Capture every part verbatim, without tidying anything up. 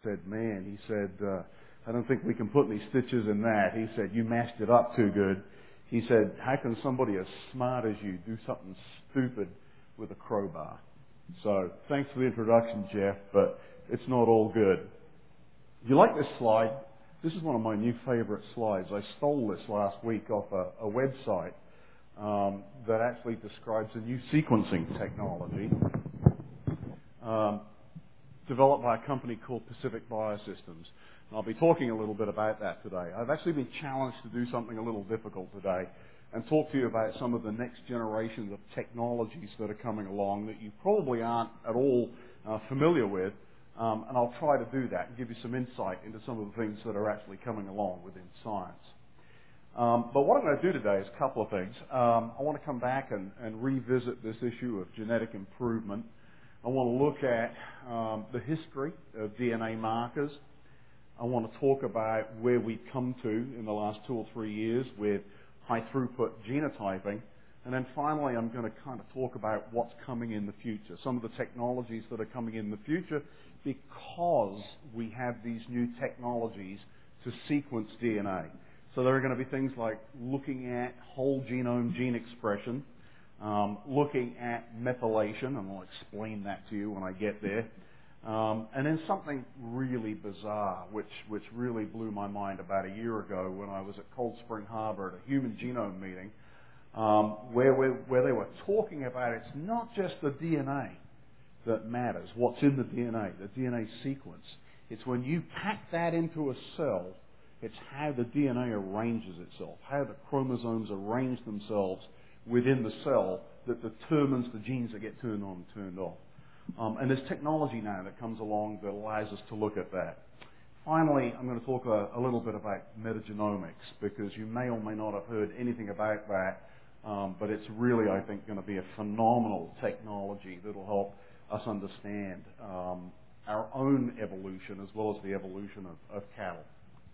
said, man, he said, uh, I don't think we can put any stitches in that. He said, you mashed it up too good. He said, how can somebody as smart as you do something stupid with a crowbar? So thanks for the introduction, Jeff, but it's not all good. You like this slide? This is one of my new favorite slides. I stole this last week off a, a website um, that actually describes a new sequencing technology um, developed by a company called Pacific Biosystems. And I'll be talking a little bit about that today. I've actually been challenged to do something a little difficult today and talk to you about some of the next generations of technologies that are coming along that you probably aren't at all uh, familiar with. Um, and I'll try to do that and give you some insight into some of the things that are actually coming along within science. Um, but what I'm going to do today is a couple of things. Um, I want to come back and, and revisit this issue of genetic improvement. I want to look at um, the history of D N A markers. I want to talk about where we've come to in the last two or three years with high-throughput genotyping. And then finally, I'm going to kind of talk about what's coming in the future, some of the technologies that are coming in the future because we have these new technologies to sequence D N A. So there are going to be things like looking at whole genome gene expression, um, looking at methylation, and I'll explain that to you when I get there. Um, and then something really bizarre, which, which really blew my mind about a year ago when I was at Cold Spring Harbor at a human genome meeting, um, where, we, where they were talking about it's not just the D N A that matters, what's in the D N A, the D N A sequence. It's when you pack that into a cell, it's how the D N A arranges itself, how the chromosomes arrange themselves within the cell that determines the genes that get turned on and turned off. Um, and there's technology now that comes along that allows us to look at that. Finally, I'm going to talk a, a little bit about metagenomics because you may or may not have heard anything about that, um, but it's really, I think, going to be a phenomenal technology that will help us understand um, our own evolution as well as the evolution of, of cattle.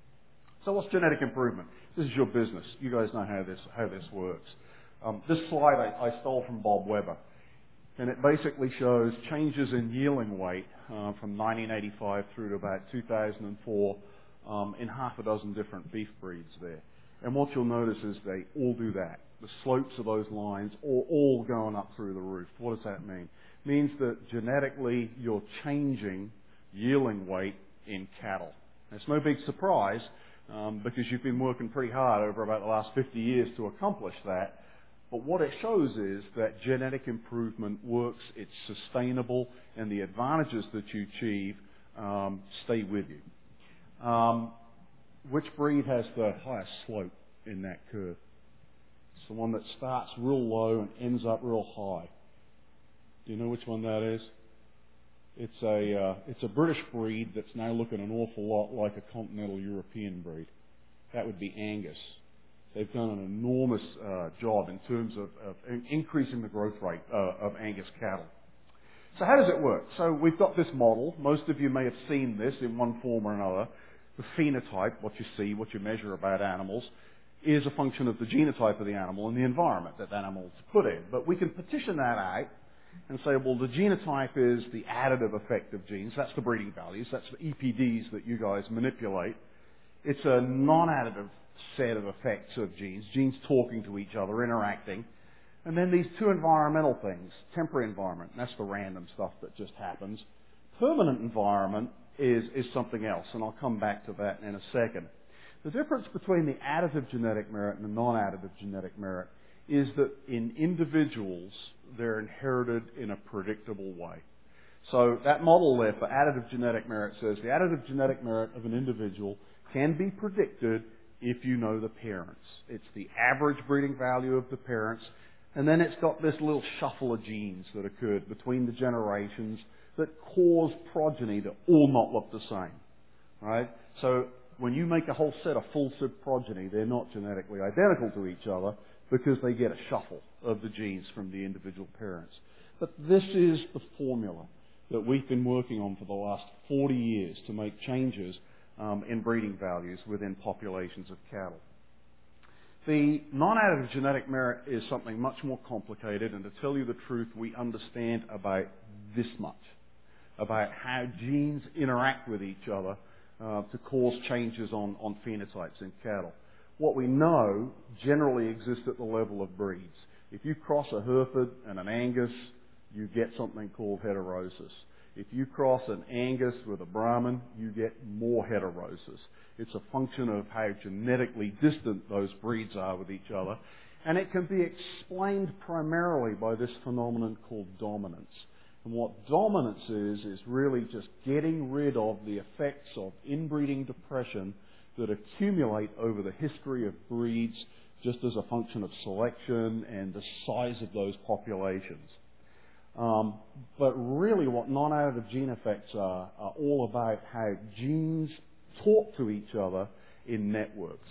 So what's genetic improvement? This is your business. You guys know how this, how this works. Um, this slide I, I stole from Bob Weber. And it basically shows changes in yearling weight uh, from nineteen eighty-five through to about two thousand four um, in half a dozen different beef breeds there. And what you'll notice is they all do that. The slopes of those lines are all going up through the roof. What does that mean? It means that genetically you're changing yearling weight in cattle. And it's no big surprise um, because you've been working pretty hard over about the last fifty years to accomplish that. But what it shows is that genetic improvement works, it's sustainable, and the advantages that you achieve um, stay with you. Um, which breed has the highest slope in that curve? It's the one that starts real low and ends up real high. Do you know which one that is? It's a, uh, it's a British breed that's now looking an awful lot like a continental European breed. That would be Angus. They've done an enormous uh, job in terms of, of increasing the growth rate uh, of Angus cattle. So how does it work? So we've got this model. Most of you may have seen this in one form or another. The phenotype, what you see, what you measure about animals, is a function of the genotype of the animal and the environment that the animal's put in. But we can partition that out and say, well, the genotype is the additive effect of genes. That's the breeding values. That's the E P Ds that you guys manipulate. It's a non-additive set of effects of genes, genes talking to each other, interacting. And then these two environmental things, temporary environment, and that's the random stuff that just happens. Permanent environment is, is something else, and I'll come back to that in a second. The difference between the additive genetic merit and the non-additive genetic merit is that in individuals, they're inherited in a predictable way. So that model there for additive genetic merit says the additive genetic merit of an individual can be predicted if you know the parents. It's the average breeding value of the parents, and then it's got this little shuffle of genes that occurred between the generations that cause progeny to all not look the same, right? So when you make a whole set of full SIB progeny, they're not genetically identical to each other because they get a shuffle of the genes from the individual parents. But this is the formula that we've been working on for the last forty years to make changes Um, in breeding values within populations of cattle. The non-additive genetic merit is something much more complicated, and to tell you the truth, we understand about this much. about how genes interact with each other uh, to cause changes on, on phenotypes in cattle. What we know generally exists at the level of breeds. If you cross a Hereford and an Angus, you get something called heterosis. If you cross an Angus with a Brahman, you get more heterosis. It's a function of how genetically distant those breeds are with each other. And it can be explained primarily by this phenomenon called dominance. And what dominance is, is really just getting rid of the effects of inbreeding depression that accumulate over the history of breeds just as a function of selection and the size of those populations. Um, but really what non-additive gene effects are, are all about how genes talk to each other in networks.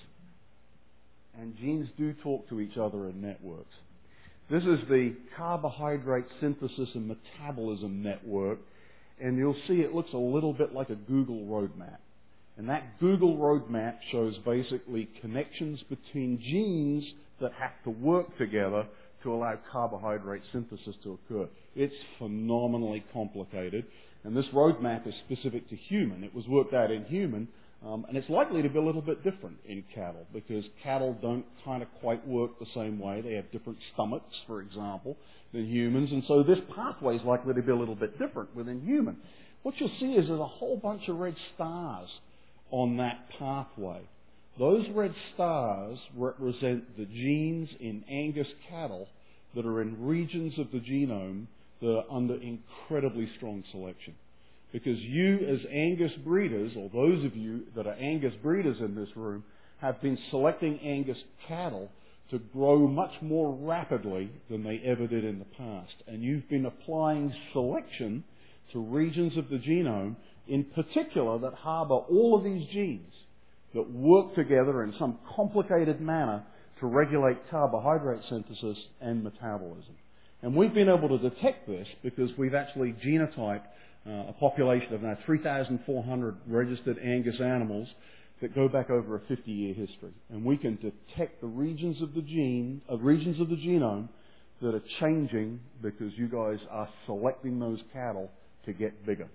And genes do talk to each other in networks. This is the carbohydrate synthesis and metabolism network, and you'll see it looks a little bit like a Google roadmap. And that Google roadmap shows basically connections between genes that have to work together to allow carbohydrate synthesis to occur. It's phenomenally complicated, and this roadmap is specific to human. It was worked out in human, um, and it's likely to be a little bit different in cattle because cattle don't kind of quite work the same way. They have different stomachs, for example, than humans, and so this pathway is likely to be a little bit different within human. What you'll see is there's a whole bunch of red stars on that pathway. Those red stars represent the genes in Angus cattle that are in regions of the genome that are under incredibly strong selection. Because you as Angus breeders, or those of you that are Angus breeders in this room, have been selecting Angus cattle to grow much more rapidly than they ever did in the past. And you've been applying selection to regions of the genome in particular that harbour all of these genes that work together in some complicated manner to regulate carbohydrate synthesis and metabolism. And we've been able to detect this because we've actually genotyped uh, a population of now three thousand four hundred registered Angus animals that go back over a fifty-year history. And we can detect the regions of the gene, uh, regions of the genome that are changing because you guys are selecting those cattle to get bigger.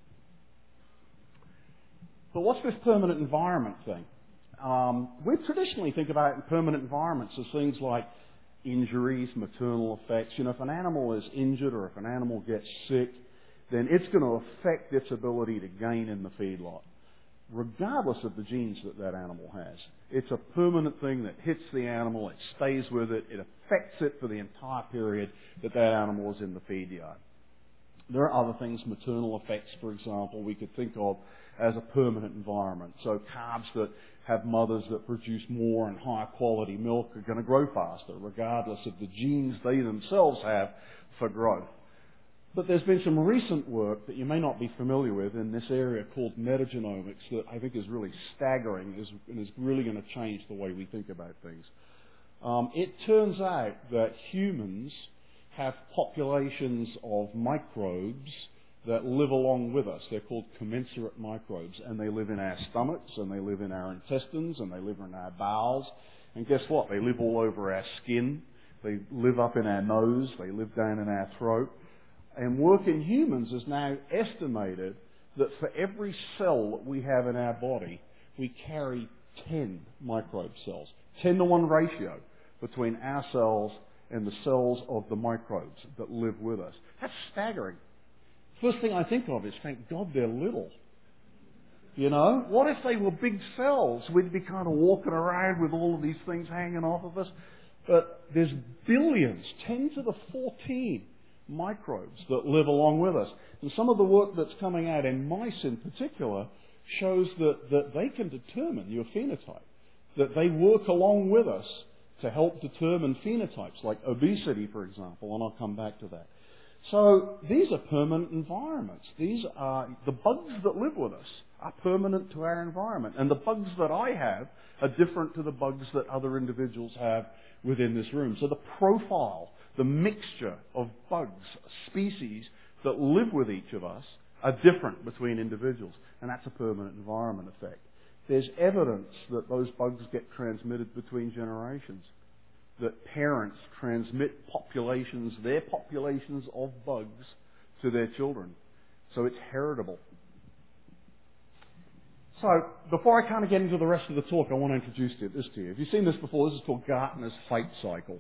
But what's this permanent environment thing? Um, we traditionally think about permanent environments as things like injuries, maternal effects. You know, if an animal is injured or if an animal gets sick, then it's going to affect its ability to gain in the feedlot, regardless of the genes that that animal has. It's a permanent thing that hits the animal, it stays with it, it affects it for the entire period that that animal is in the feed yard. There are other things, maternal effects, for example, we could think of as a permanent environment. So calves that have mothers that produce more and higher quality milk are going to grow faster, regardless of the genes they themselves have for growth. But there's been some recent work that you may not be familiar with in this area called metagenomics that I think is really staggering and is really going to change the way we think about things. Um, it turns out that humans have populations of microbes that live along with us. They're called commensurate microbes, and they live in our stomachs, and they live in our intestines, and they live in our bowels. And guess what? They live all over our skin. They live up in our nose. They live down in our throat. And work in humans is now estimated that for every cell that we have in our body, we carry ten microbe cells. ten to one ratio between our cells and the cells of the microbes that live with us. That's staggering. First thing I think of is, thank God they're little. You know, what if they were big cells? We'd be kind of walking around with all of these things hanging off of us. But there's billions, ten to the fourteen microbes that live along with us. And some of the work that's coming out in mice in particular shows that, that they can determine your phenotype, that they work along with us to help determine phenotypes, like obesity, for example, and I'll come back to that. So these are permanent environments. These are, the bugs that live with us are permanent to our environment. And the bugs that I have are different to the bugs that other individuals have within this room. So the profile, the mixture of bugs, species that live with each of us are different between individuals. And that's a permanent environment effect. There's evidence that those bugs get transmitted between generations, that parents transmit populations, their populations of bugs, to their children. So it's heritable. So, before I kind of get into the rest of the talk, I want to introduce this to you. If you've seen this before, this is called Gartner's height cycle.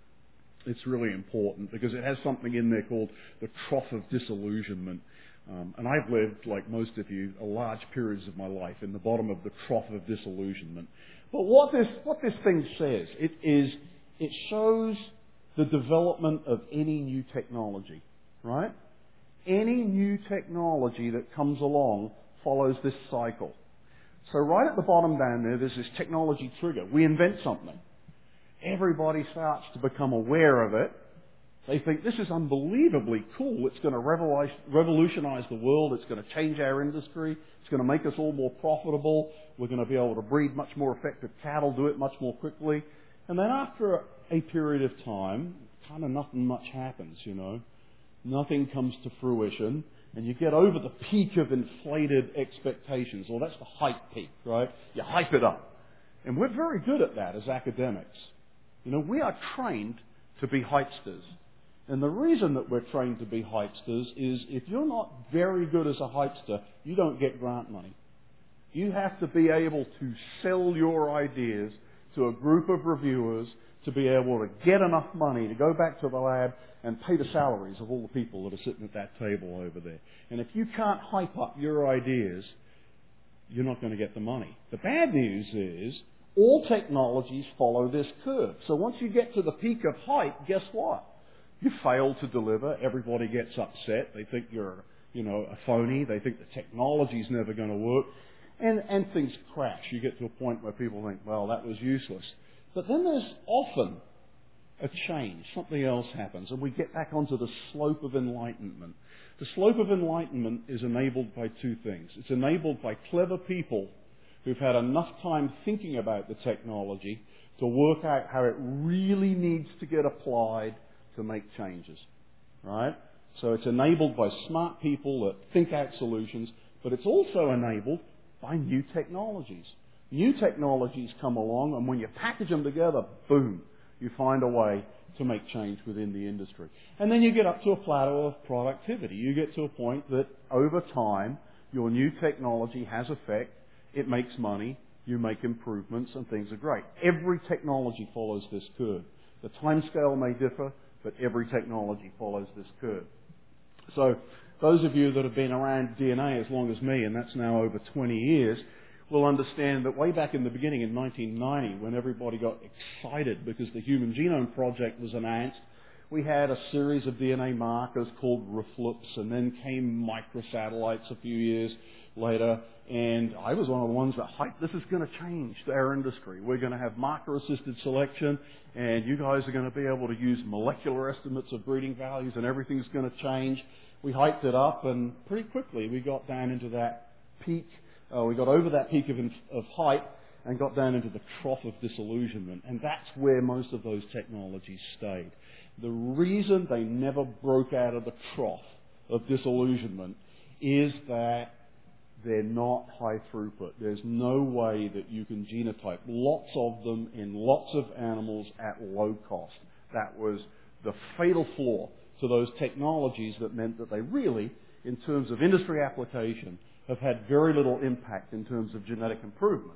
It's really important because it has something in there called the trough of disillusionment. Um, and I've lived, like most of you, a large periods of my life in the bottom of the trough of disillusionment. But what this, what this thing says, it is, it shows the development of any new technology, right? Any new technology that comes along follows this cycle. So right at the bottom down there, there's this technology trigger. We invent something. Everybody starts to become aware of it. They think this is unbelievably cool. It's going to revolutionize the world. It's going to change our industry. It's going to make us all more profitable. We're going to be able to breed much more effective cattle, do it much more quickly. And then after a period of time, kind of nothing much happens, you know. Nothing comes to fruition. And you get over the peak of inflated expectations. Well, that's the hype peak, right? You hype it up. And we're very good at that as academics. You know, we are trained to be hypesters. And the reason that we're trained to be hypesters is if you're not very good as a hypester, you don't get grant money. You have to be able to sell your ideas to a group of reviewers to be able to get enough money to go back to the lab and pay the salaries of all the people that are sitting at that table over there. And if you can't hype up your ideas, you're not going to get the money. The bad news is all technologies follow this curve. So once you get to the peak of hype, guess what? You fail to deliver. Everybody gets upset. They think you're, you know, a phony. They think the technology's never going to work. And, and things crash. You get to a point where people think, well, that was useless. But then there's often a change. Something else happens. And we get back onto the slope of enlightenment. The slope of enlightenment is enabled by two things. It's enabled by clever people who've had enough time thinking about the technology to work out how it really needs to get applied to make changes. Right? So it's enabled by smart people that think out solutions, but it's also enabled by new technologies. New technologies come along, and when you package them together, boom, you find a way to make change within the industry. And then you get up to a plateau of productivity. You get to a point that over time, your new technology has effect, it makes money, you make improvements, and things are great. Every technology follows this curve. The timescale may differ, but every technology follows this curve. So those of you that have been around D N A as long as me, and that's now over twenty years, will understand that way back in the beginning in nineteen ninety, when everybody got excited because the Human Genome Project was announced, we had a series of D N A markers called reflux, and then came microsatellites a few years later, and I was one of the ones that hyped, this is going to change our industry. We're going to have marker-assisted selection, and you guys are going to be able to use molecular estimates of breeding values, and everything's going to change. We hyped it up, and pretty quickly we got down into that peak. Uh, we got over that peak of, of hype and got down into the trough of disillusionment. And that's where most of those technologies stayed. The reason they never broke out of the trough of disillusionment is that they're not high throughput. There's no way that you can genotype lots of them in lots of animals at low cost. That was the fatal flaw to those technologies that meant that they really, in terms of industry application, have had very little impact in terms of genetic improvement.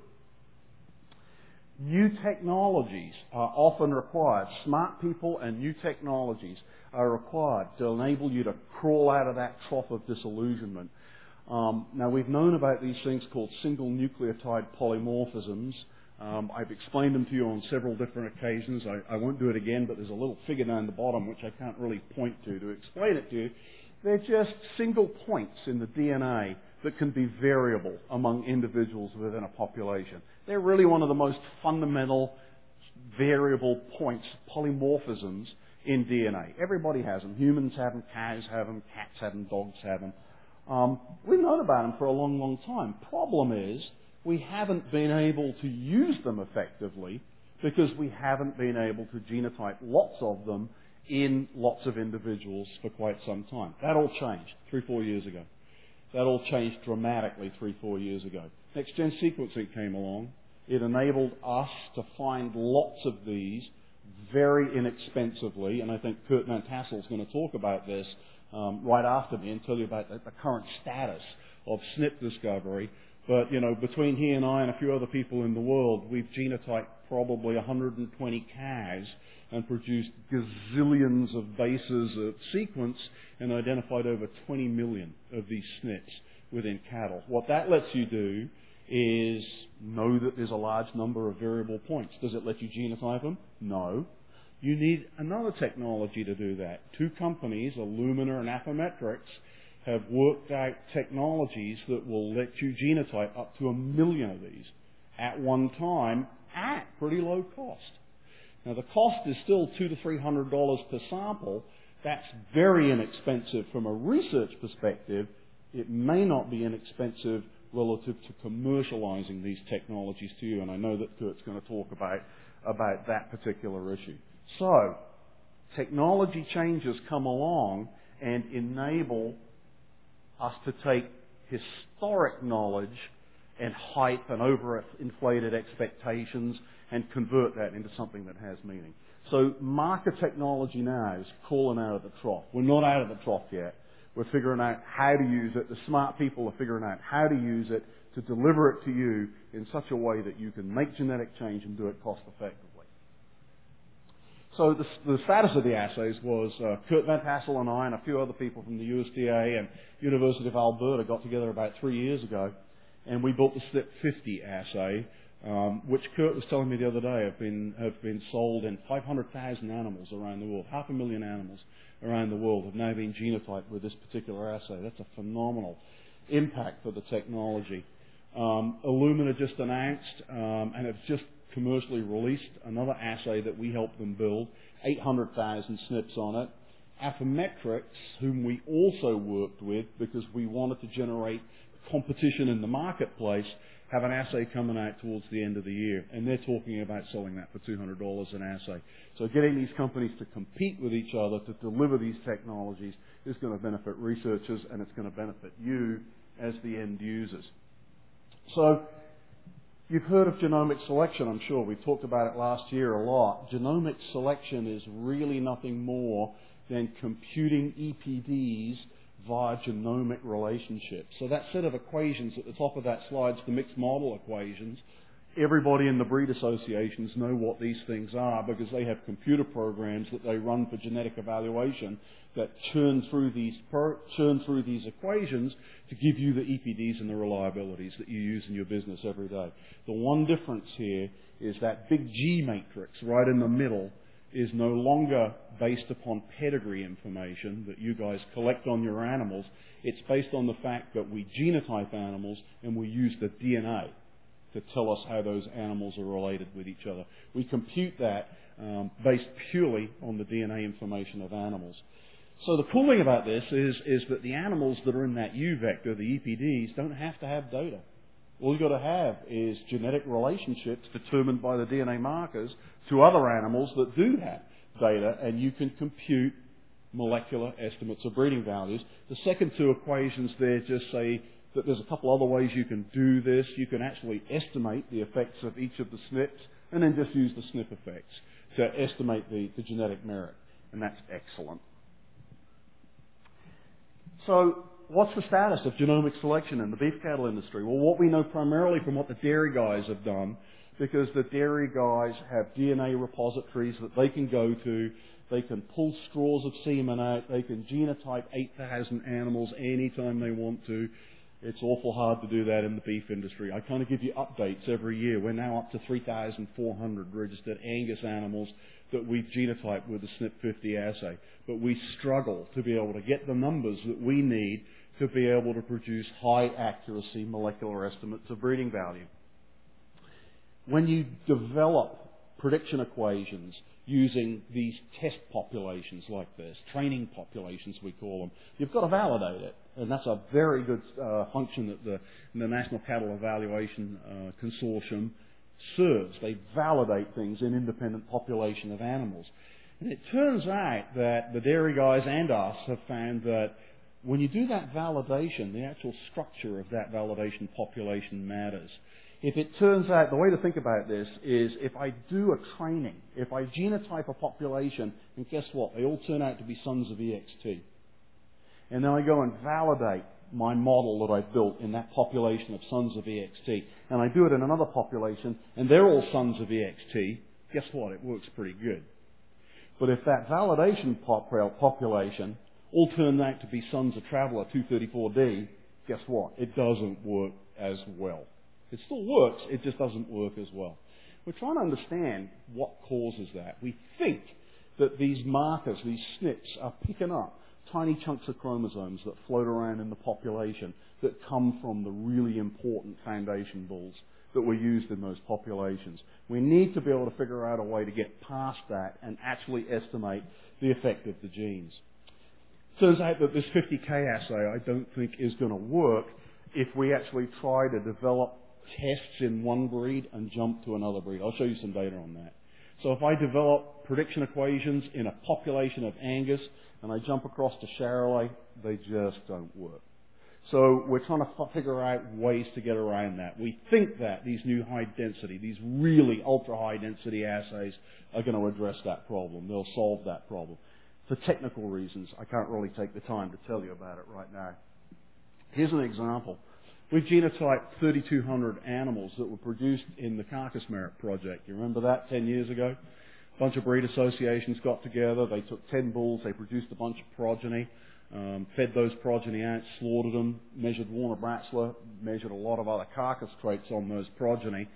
New technologies are often required. Smart people and new technologies are required to enable you to crawl out of that trough of disillusionment. Um, now, we've known about these things called single nucleotide polymorphisms. Um, I've explained them to you on several different occasions. I, I won't do it again, but there's a little figure down the bottom which I can't really point to to explain it to you. They're just single points in the D N A that can be variable among individuals within a population. They're really one of the most fundamental variable points, polymorphisms in D N A. Everybody has them. Humans have them, cows have them, cats have them, dogs have them. Um, we've known about them for a long, long time. Problem is, we haven't been able to use them effectively because we haven't been able to genotype lots of them in lots of individuals for quite some time. That all changed three, four years ago. That all changed dramatically three, four years ago. Next-gen sequencing came along. It enabled us to find lots of these very inexpensively, and I think Kurt Van Tassel's going to talk about this um, right after me and tell you about the, the current status of S N P discovery. But, you know, between he and I and a few other people in the world, we've genotyped probably one hundred twenty cows and produced gazillions of bases of sequence and identified over twenty million of these S N Ps within cattle. What that lets you do is know that there's a large number of variable points. Does it let you genotype them? No. You need another technology to do that. Two companies, Illumina and Affymetrix, have worked out technologies that will let you genotype up to a million of these at one time at pretty low cost. Now the cost is still two to three hundred dollars per sample. That's very inexpensive from a research perspective. It may not be inexpensive relative to commercializing these technologies to you, and I know that Kurt's going to talk about about that particular issue. So, technology changes come along and enable us to take historic knowledge and hype and overinflated expectations and convert that into something that has meaning. So marker technology now is crawling out of the trough. We're not out of the trough yet. We're figuring out how to use it. The smart people are figuring out how to use it to deliver it to you in such a way that you can make genetic change and do it cost effectively. So the, the status of the assays was uh, Kurt Van Tassel and I and a few other people from the U S D A and University of Alberta got together about three years ago, and we built the S N P fifty assay, um, which Kurt was telling me the other day have been have been sold in five hundred thousand animals around the world. Half a million animals around the world have now been genotyped with this particular assay. That's a phenomenal impact for the technology. Um, Illumina just announced um, and have just commercially released another assay that we helped them build, eight hundred thousand S N Ps on it. Affymetrix, whom we also worked with because we wanted to generate competition in the marketplace, have an assay coming out towards the end of the year, and they're talking about selling that for two hundred dollars an assay. So getting these companies to compete with each other to deliver these technologies is going to benefit researchers, and it's going to benefit you as the end users. So you've heard of genomic selection, I'm sure. We talked about it last year a lot. Genomic selection is really nothing more than computing E P Ds via genomic relationships. So that set of equations at the top of that slide is the mixed model equations. Everybody in the breed associations know what these things are because they have computer programs that they run for genetic evaluation that churn through these per, churn through these equations to give you the E P Ds and the reliabilities that you use in your business every day. The one difference here is that big G matrix right in the middle is no longer based upon pedigree information that you guys collect on your animals. It's based on the fact that we genotype animals and we use the D N A to tell us how those animals are related with each other. We compute that um, based purely on the D N A information of animals. So the cool thing about this is, is that the animals that are in that U vector, the E P Ds, don't have to have data. All you've got to have is genetic relationships determined by the D N A markers to other animals that do have data, and you can compute molecular estimates of breeding values. The second two equations there just say that there's a couple other ways you can do this. You can actually estimate the effects of each of the S N Ps and then just use the S N P effects to estimate the, the genetic merit, and that's excellent. So what's the status of genomic selection in the beef cattle industry? Well, what we know primarily from what the dairy guys have done, because the dairy guys have D N A repositories that they can go to, they can pull straws of semen out, they can genotype eight thousand animals anytime they want to. It's awful hard to do that in the beef industry. I kind of give you updates every year. We're now up to three thousand four hundred registered Angus animals that we've genotyped with the S N P fifty assay. But we struggle to be able to get the numbers that we need to be able to produce high accuracy molecular estimates of breeding value. When you develop prediction equations using these test populations like this, training populations we call them, you've got to validate it. And that's a very good uh, function that the, the National Cattle Evaluation uh, Consortium serves. They validate things in independent population of animals. And it turns out that the dairy guys and us have found that when you do that validation, the actual structure of that validation population matters. If it turns out, the way to think about this is if I do a training, if I genotype a population, and guess what? They all turn out to be sons of E X T. And then I go and validate my model that I've built in that population of sons of E X T. And I do it in another population, and they're all sons of E X T. Guess what? It works pretty good. But if that validation pop- population all turn out to be sons of Traveller two thirty-four D, guess what? It doesn't work as well. It still works, it just doesn't work as well. We're trying to understand what causes that. We think that these markers, these S N Ps, are picking up tiny chunks of chromosomes that float around in the population that come from the really important foundation bulls that were used in those populations. We need to be able to figure out a way to get past that and actually estimate the effect of the genes. Turns out that this fifty K assay I don't think is going to work if we actually try to develop tests in one breed and jump to another breed. I'll show you some data on that. So if I develop prediction equations in a population of Angus and I jump across to Charolais, they just don't work. So we're trying to f- figure out ways to get around that. We think that these new high density, these really ultra high density assays are going to address that problem. They'll solve that problem. For technical reasons, I can't really take the time to tell you about it right now. Here's an example. We've genotyped thirty-two hundred animals that were produced in the Carcass Merit Project. You remember that ten years ago? A bunch of breed associations got together. They took ten bulls. They produced a bunch of progeny, um, fed those progeny out, slaughtered them, measured Warner-Bratzler, measured a lot of other carcass traits on those progeny.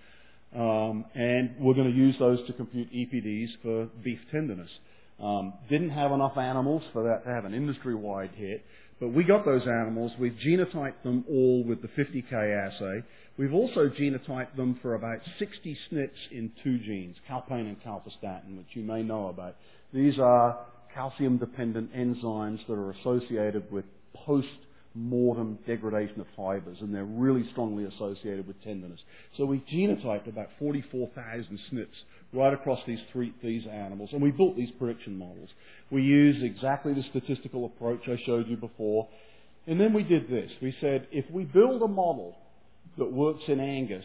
Um, and we're going to use those to compute E P Ds for beef tenderness. Um, didn't have enough animals for that to have an industry-wide hit. But we got those animals, we've genotyped them all with the fifty K assay. We've also genotyped them for about sixty S N Ps in two genes, calpain and calpastatin, which you may know about. These are calcium-dependent enzymes that are associated with post-mortem degradation of fibers, and they're really strongly associated with tenderness. So we genotyped about forty-four thousand S N Ps right across these three these animals, and we built these prediction models. We used exactly the statistical approach I showed you before, and then we did this. We said, if we build a model that works in Angus,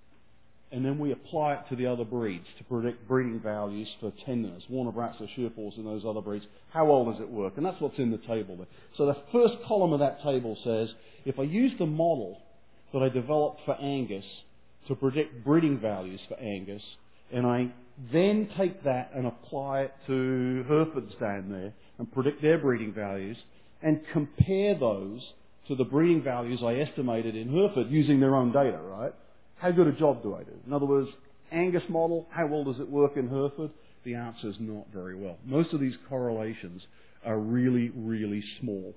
and then we apply it to the other breeds to predict breeding values for tenderness, Warner-Bratzler, Shearforce, and those other breeds, how well does it work? And that's what's in the table there. So the first column of that table says, if I use the model that I developed for Angus to predict breeding values for Angus, and I then take that and apply it to Herefords down there and predict their breeding values and compare those to the breeding values I estimated in Hereford using their own data, right? How good a job do I do? In other words, Angus model, how well does it work in Hereford? The answer is not very well. Most of these correlations are really, really small.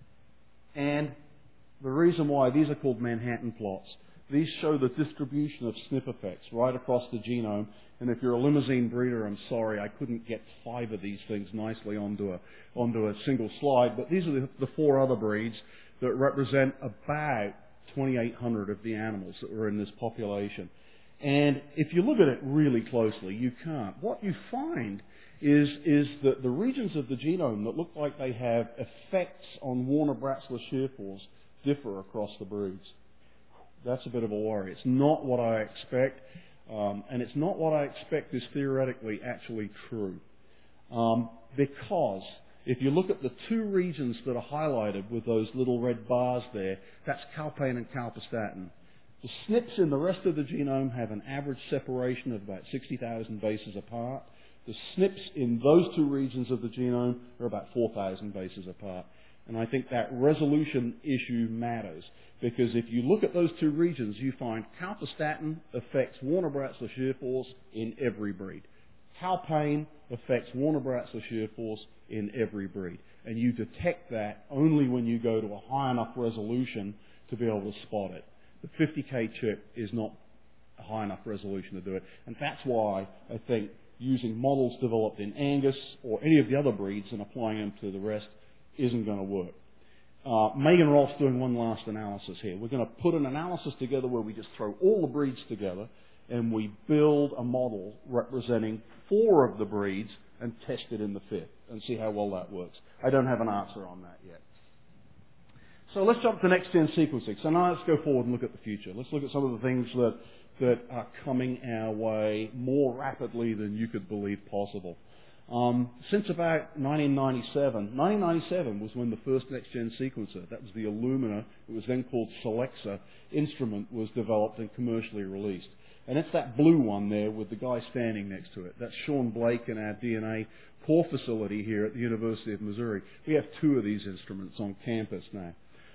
And the reason why, these are called Manhattan plots. These show the distribution of S N P effects right across the genome. And if you're a limousine breeder, I'm sorry, I couldn't get five of these things nicely onto a, onto a single slide. But these are the, the four other breeds that represent about twenty-eight hundred of the animals that were in this population. And if you look at it really closely, you can't. What you find is, is that the regions of the genome that look like they have effects on Warner-Bratzler Shearforce differ across the breeds. That's a bit of a worry. It's not what I expect, um, and it's not what I expect is theoretically actually true. Um, because if you look at the two regions that are highlighted with those little red bars there, that's calpain and calpastatin. The S N Ps in the rest of the genome have an average separation of about sixty thousand bases apart. The S N Ps in those two regions of the genome are about four thousand bases apart. And I think that resolution issue matters, because if you look at those two regions, you find calpastatin affects Warner-Bratzler Shearforce in every breed. Calpain affects Warner-Bratzler Shearforce in every breed. And you detect that only when you go to a high enough resolution to be able to spot it. The fifty K chip is not a high enough resolution to do it. And that's why I think using models developed in Angus or any of the other breeds and applying them to the rest isn't going to work. Uh, Megan Rolfe's doing one last analysis here. We're going to put an analysis together where we just throw all the breeds together and we build a model representing four of the breeds and test it in the fifth and see how well that works. I don't have an answer on that yet. So let's jump to next-gen sequencing. So now let's go forward and look at the future. Let's look at some of the things that, that are coming our way more rapidly than you could believe possible. Um, since about nineteen ninety-seven, nineteen ninety-seven was when the first next-gen sequencer, that was the Illumina, it was then called Solexa, instrument was developed and commercially released. And it's that blue one there with the guy standing next to it. That's Sean Blake in our D N A core facility here at the University of Missouri. We have two of these instruments on campus now.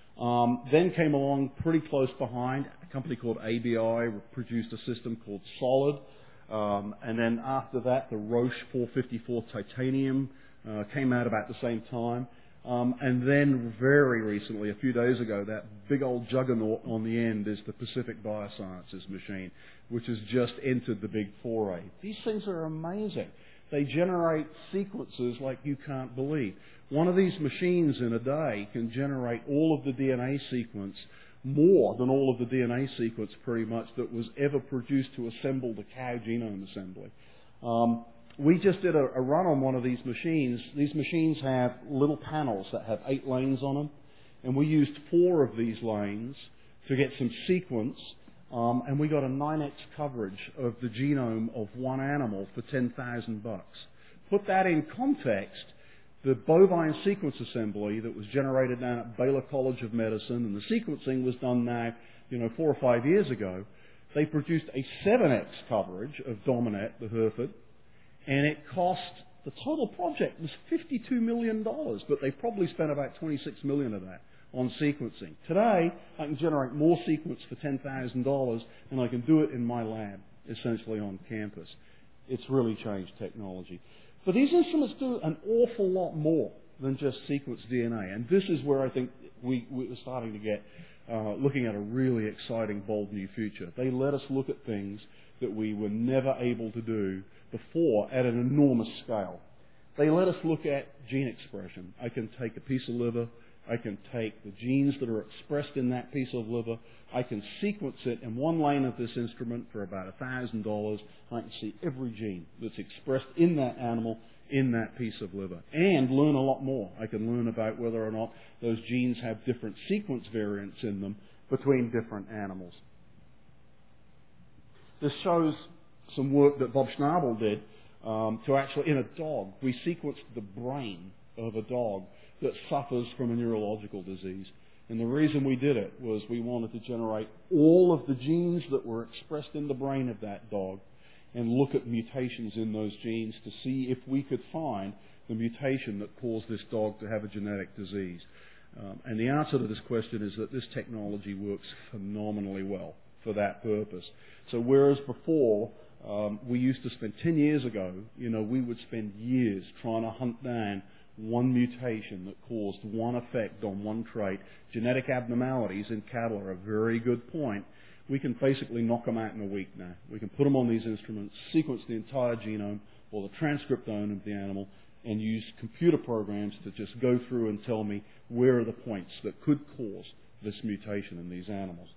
Um, then came along pretty close behind, a company called A B I produced a system called Solid. Um, and then after that, the Roche four fifty-four Titanium uh, came out about the same time. Um, and then very recently, a few days ago, that big old juggernaut on the end is the Pacific Biosciences machine, which has just entered the big foray. These things are amazing. They generate sequences like you can't believe. One of these machines in a day can generate all of the D N A sequence, more than all of the D N A sequence pretty much that was ever produced to assemble the cow genome assembly. Um, we just did a, a run on one of these machines. These machines have little panels that have eight lanes on them, and we used four of these lanes to get some sequence, um, and we got a nine X coverage of the genome of one animal for ten thousand bucks. Put that in context. The bovine sequence assembly that was generated down at Baylor College of Medicine, and the sequencing was done now, you know, four or five years ago, they produced a seven X coverage of Dominet, the Hereford, and it cost, the total project was fifty-two million dollars, but they probably spent about twenty-six million dollars of that on sequencing. Today, I can generate more sequence for ten thousand dollars, and I can do it in my lab, essentially on campus. It's really changed technology. But these instruments do an awful lot more than just sequence D N A. And this is where I think we, we're starting to get, uh, looking at a really exciting, bold new future. They let us look at things that we were never able to do before at an enormous scale. They let us look at gene expression. I can take a piece of liver, I can take the genes that are expressed in that piece of liver, I can sequence it in one lane of this instrument for about one thousand dollars. I can see every gene that's expressed in that animal in that piece of liver and learn a lot more. I can learn about whether or not those genes have different sequence variants in them between different animals. This shows some work that Bob Schnabel did um, to actually, in a dog, we sequenced the brain of a dog that suffers from a neurological disease. And the reason we did it was we wanted to generate all of the genes that were expressed in the brain of that dog and look at mutations in those genes to see if we could find the mutation that caused this dog to have a genetic disease. Um, and the answer to this question is that this technology works phenomenally well for that purpose. So whereas before um, we used to spend ten years ago, you know, we would spend years trying to hunt down one mutation that caused one effect on one trait. Genetic abnormalities in cattle are a very good point. We can basically knock them out in a week now. We can put them on these instruments, sequence the entire genome or the transcriptome of the animal, and use computer programs to just go through and tell me where are the points that could cause this mutation in these animals.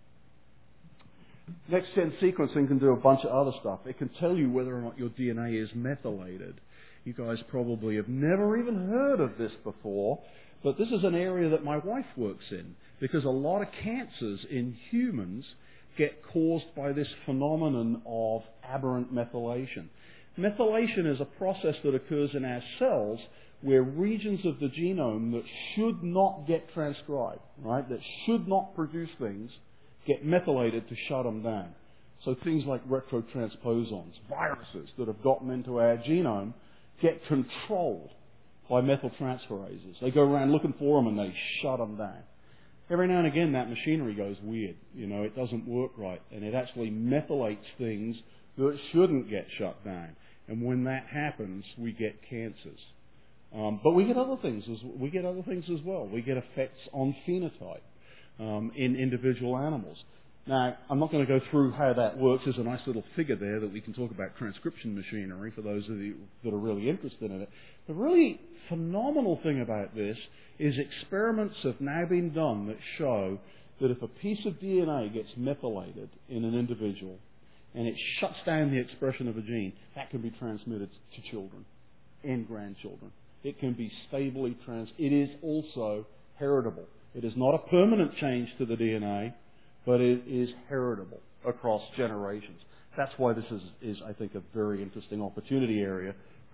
Next-gen sequencing can do a bunch of other stuff. It can tell you whether or not your D N A is methylated. You guys probably have never even heard of this before, but this is an area that my wife works in because a lot of cancers in humans get caused by this phenomenon of aberrant methylation. Methylation is a process that occurs in our cells where regions of the genome that should not get transcribed, right, that should not produce things, get methylated to shut them down. So things like retrotransposons, viruses that have gotten into our genome, get controlled by methyltransferases. They go around looking for them and they shut them down. Every now and again that machinery goes weird. You know, it doesn't work right and it actually methylates things that shouldn't get shut down. And when that happens, we get cancers. Um, but we get other things as we get other things as well. We get effects on phenotype um, in individual animals. Now, I'm not going to go through how that works. There's a nice little figure there that we can talk about transcription machinery for those of you that are really interested in it. The really phenomenal thing about this is experiments have now been done that show that if a piece of D N A gets methylated in an individual and it shuts down the expression of a gene, that can be transmitted to children and grandchildren. It can be stably trans. It is also heritable. It is not a permanent change to the D N A, but it is heritable across generations. That's why this is, is, I think, a very interesting opportunity area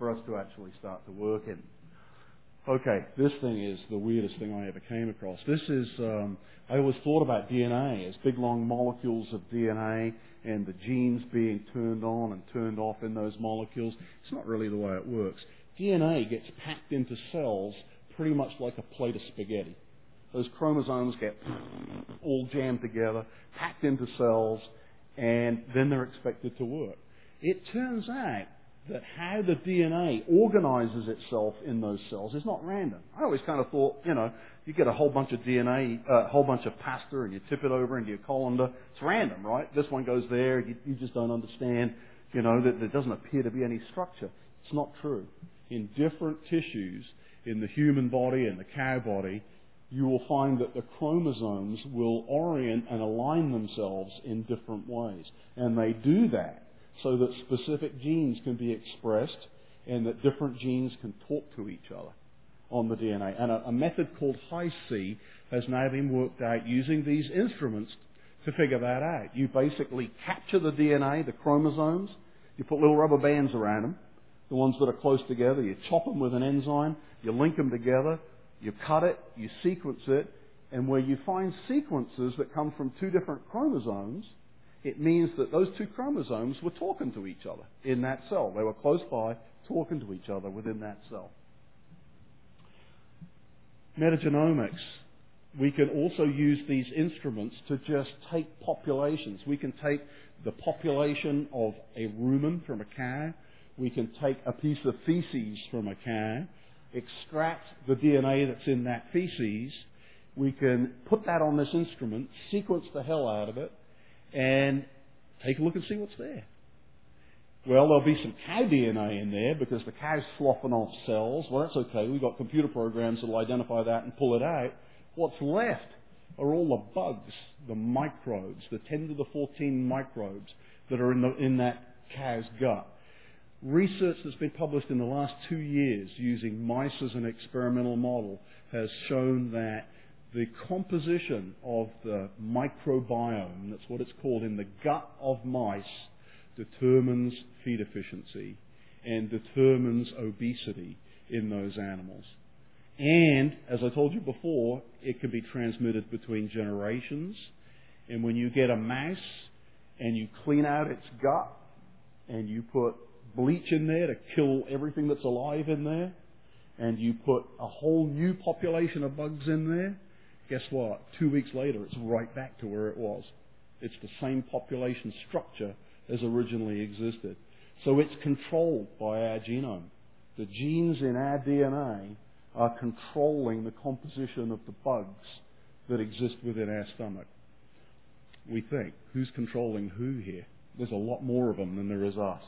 for us to actually start to work in. Okay, this thing is the weirdest thing I ever came across. This is, um, I always thought about D N A as big long molecules of D N A and the genes being turned on and turned off in those molecules. It's not really the way it works. D N A gets packed into cells pretty much like a plate of spaghetti. Those chromosomes get all jammed together, packed into cells, and then they're expected to work. It turns out that how the D N A organizes itself in those cells is not random. I always kind of thought, you know, you get a whole bunch of D N A, a uh, whole bunch of pasta, and you tip it over into your colander. It's random, right? This one goes there. You, you just don't understand, you know, that there doesn't appear to be any structure. It's not true. In different tissues, in the human body and the cow body, you will find that the chromosomes will orient and align themselves in different ways. And they do that so that specific genes can be expressed and that different genes can talk to each other on the D N A. And a, a method called Hi-C has now been worked out using these instruments to figure that out. You basically capture the D N A, the chromosomes, you put little rubber bands around them, the ones that are close together, you chop them with an enzyme, you link them together, you cut it, you sequence it, and where you find sequences that come from two different chromosomes, it means that those two chromosomes were talking to each other in that cell. They were close by, talking to each other within that cell. Metagenomics, we can also use these instruments to just take populations. We can take the population of a rumen from a cow. We can take a piece of feces from a cow, extract the D N A that's in that feces. We can put that on this instrument, sequence the hell out of it, and take a look and see what's there. Well, there'll be some cow D N A in there because the cow's sloughing off cells. Well, that's okay. We've got computer programs that will identify that and pull it out. What's left are all the bugs, the microbes, the ten to the fourteen microbes that are in, the, in that cow's gut. Research that's been published in the last two years using mice as an experimental model has shown that the composition of the microbiome, that's what it's called, in the gut of mice determines feed efficiency and determines obesity in those animals. And, as I told you before, it can be transmitted between generations. And when you get a mouse and you clean out its gut and you put bleach in there to kill everything that's alive in there, and you put a whole new population of bugs in there, guess what? Two weeks later, it's right back to where it was. It's the same population structure as originally existed. So it's controlled by our genome. The genes in our D N A are controlling the composition of the bugs that exist within our stomach. We think, who's controlling who here? There's a lot more of them than there is us.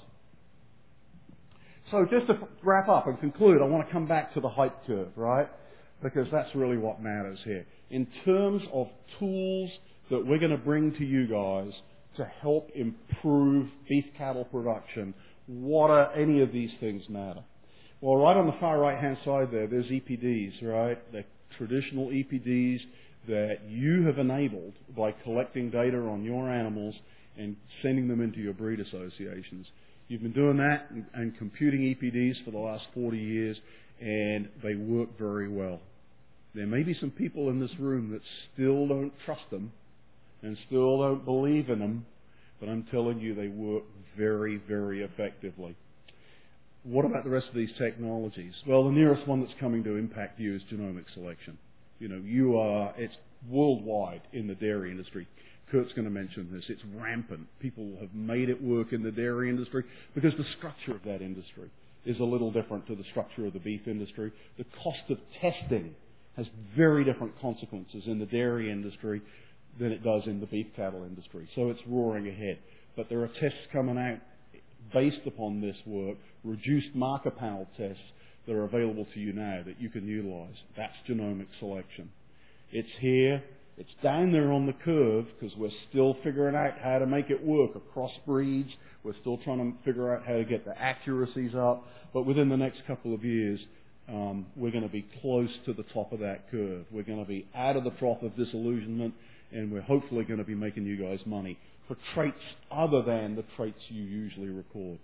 So just to wrap up and conclude, I want to come back to the hype curve, right? Because that's really what matters here. In terms of tools that we're going to bring to you guys to help improve beef cattle production, what are any of these things matter? Well, right on the far right-hand side there, there's E P Ds, right? The traditional E P Ds that you have enabled by collecting data on your animals and sending them into your breed associations. You've been doing that and, and computing E P Ds for the last forty years, and they work very well. There may be some people in this room that still don't trust them and still don't believe in them, but I'm telling you they work very, very effectively. What about the rest of these technologies? Well, the nearest one that's coming to impact you is genomic selection. You know, you are, it's worldwide in the dairy industry. Kurt's going to mention this. It's rampant. People have made it work in the dairy industry because the structure of that industry is a little different to the structure of the beef industry. The cost of testing has very different consequences in the dairy industry than it does in the beef cattle industry. So it's roaring ahead. But there are tests coming out based upon this work, reduced marker panel tests that are available to you now that you can utilize. That's genomic selection. It's here. It's down there on the curve because we're still figuring out how to make it work across breeds. We're still trying to figure out how to get the accuracies up. But within the next couple of years, um, we're going to be close to the top of that curve. We're going to be out of the trough of disillusionment, and we're hopefully going to be making you guys money for traits other than the traits you usually record.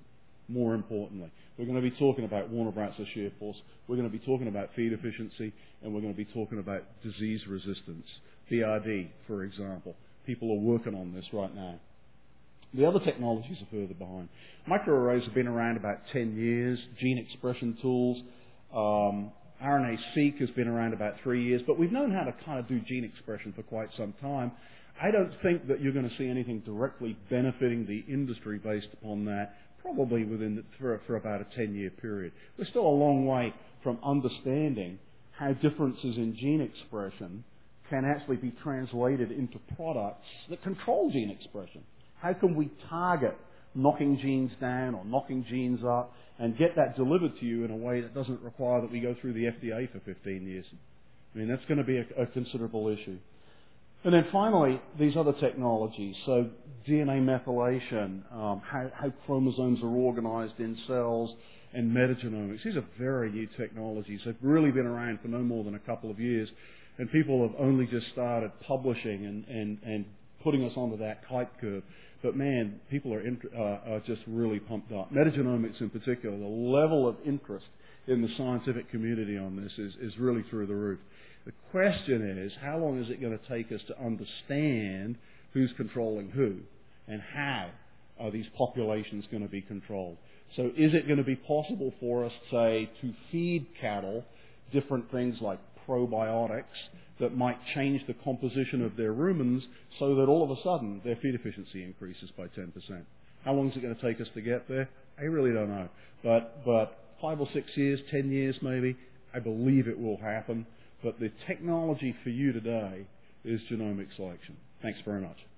more importantly. We're going to be talking about Warner-Brasser shear force, we're going to be talking about feed efficiency, and we're going to be talking about disease resistance, B R D, for example. People are working on this right now. The other technologies are further behind. Microarrays have been around about ten years. Gene expression tools, um, R N A-seq has been around about three years, but we've known how to kind of do gene expression for quite some time. I don't think that you're going to see anything directly benefiting the industry based upon that, probably within the, for, for about a ten-year period. We're still a long way from understanding how differences in gene expression can actually be translated into products that control gene expression. How can we target knocking genes down or knocking genes up and get that delivered to you in a way that doesn't require that we go through the F D A for fifteen years? I mean, that's going to be a, a considerable issue. And then finally, these other technologies, so D N A methylation, um, how, how chromosomes are organized in cells, and metagenomics. These are very new technologies. They've really been around for no more than a couple of years, and people have only just started publishing and, and, and putting us onto that hype curve. But man, people are, int- uh, are just really pumped up. Metagenomics in particular, the level of interest in the scientific community on this is, is really through the roof. The question is, how long is it going to take us to understand who's controlling who and how are these populations going to be controlled? So is it going to be possible for us, say, to feed cattle different things like probiotics that might change the composition of their rumens so that all of a sudden their feed efficiency increases by ten percent? How long is it going to take us to get there? I really don't know. But, but five or six years, ten years maybe, I believe it will happen. But the technology for you today is genomic selection. Thanks very much.